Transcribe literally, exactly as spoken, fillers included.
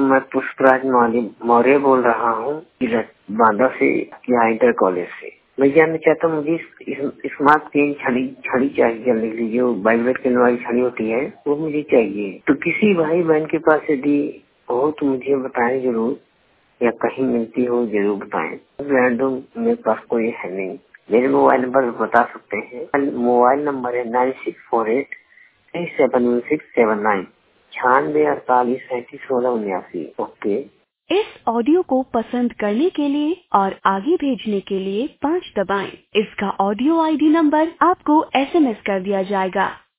मैं पुष्पराज मौर्य मौर्य बोल रहा हूँ बांदा से या इंटर कॉलेज से। मैं जानना चाहता हूँ मुझे स्मार्ट पेन छड़ी छड़ी चाहिए जल्दी से, जो वाइब्रेट करने वाली छड़ी होती है वो मुझे चाहिए। तो किसी भाई बहन के पास यदि हो तो मुझे बताएं जरूर, या कहीं मिलती हो जरूर बताएं। रैंडम मेरे पास कोई है नहीं। मेरे मोबाइल नंबर बता सकते हैं। मोबाइल नंबर है nine six four eight three seven one six seven nine छियानवे अड़तालीस सैंतीस सोलह उन्यासी। ओके। इस ऑडियो को पसंद करने के लिए और आगे भेजने के लिए पाँच दबाएं। इसका ऑडियो आईडी नंबर आपको एसएमएस कर दिया जाएगा।